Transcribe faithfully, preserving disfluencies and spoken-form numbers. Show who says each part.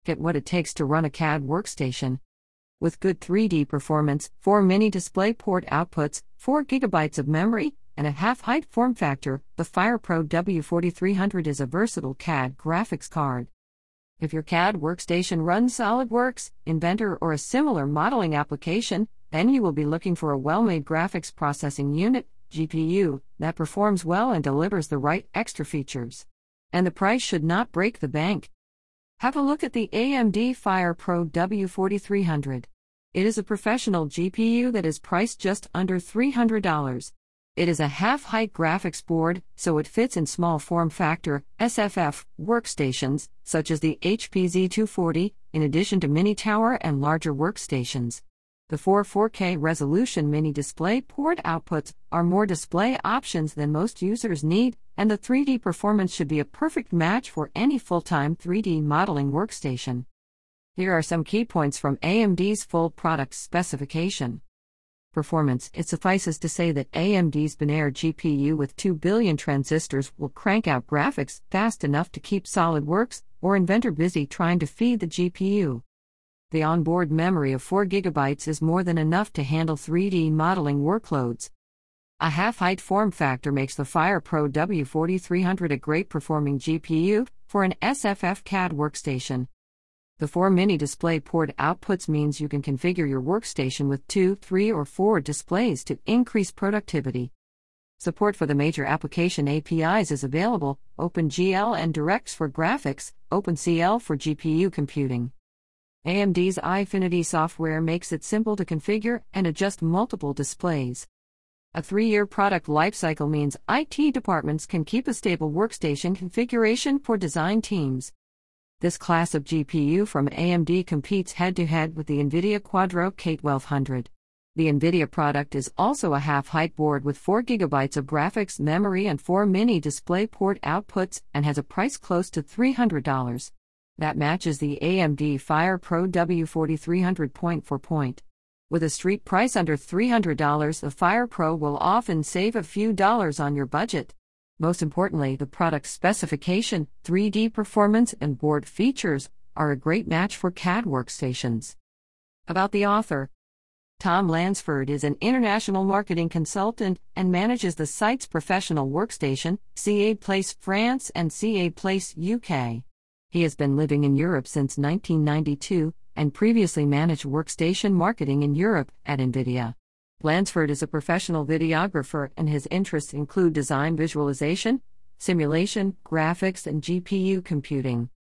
Speaker 1: Get what it takes to run a C A D workstation. With good three D performance, four mini DisplayPort outputs, four gigabytes of memory, and a half-height form factor, the FirePro W forty-three hundred is a versatile C A D graphics card. If your C A D workstation runs SolidWorks, Inventor, or a similar modeling application, then you will be looking for a well-made graphics processing unit, G P U, that performs well and delivers the right extra features. And the price should not break the bank. Have a look at the A M D FirePro W forty-three hundred. It is a professional G P U that is priced just under three hundred dollars. It is a half-height graphics board, so it fits in small form factor S F F workstations, such as the H P Z two forty, in addition to mini tower and larger workstations. The four 4K resolution mini DisplayPort outputs are more display options than most users need, and the three D performance should be a perfect match for any full-time three D modeling workstation. Here are some key points from A M D's full product specification. Performance. It suffices to say that A M D's Bonaire G P U with two billion transistors will crank out graphics fast enough to keep SolidWorks or Inventor busy trying to feed the G P U. The onboard memory of four gigabytes is more than enough to handle three D modeling workloads. A half-height form factor makes the FirePro W forty-three hundred a great performing G P U for an S F F C A D workstation. The four mini DisplayPort outputs means you can configure your workstation with two, three, or four displays to increase productivity. Support for the major application A P Is is available: OpenGL and DirectX for graphics, OpenCL for G P U computing. A M D's iFinity software makes it simple to configure and adjust multiple displays. A three-year product lifecycle means I T departments can keep a stable workstation configuration for design teams. This class of G P U from A M D competes head-to-head with the NVIDIA Quadro K twelve hundred. The NVIDIA product is also a half-height board with four gigabytes of graphics memory and four mini DisplayPort outputs and has a price close to three hundred dollars. That matches the A M D FirePro W forty-three hundred point for point. With a street price under three hundred dollars, the FirePro will often save a few dollars on your budget. Most importantly, the product specification, three D performance, and board features are a great match for C A D workstations. About the author. Tom Lansford is an international marketing consultant and manages the site's professional workstation, C A D Place France and C A D Place U K. He has been living in Europe since nineteen ninety-two, and previously managed workstation marketing in Europe at NVIDIA. Lansford is a professional videographer, and his interests include design visualization, simulation, graphics, and G P U computing.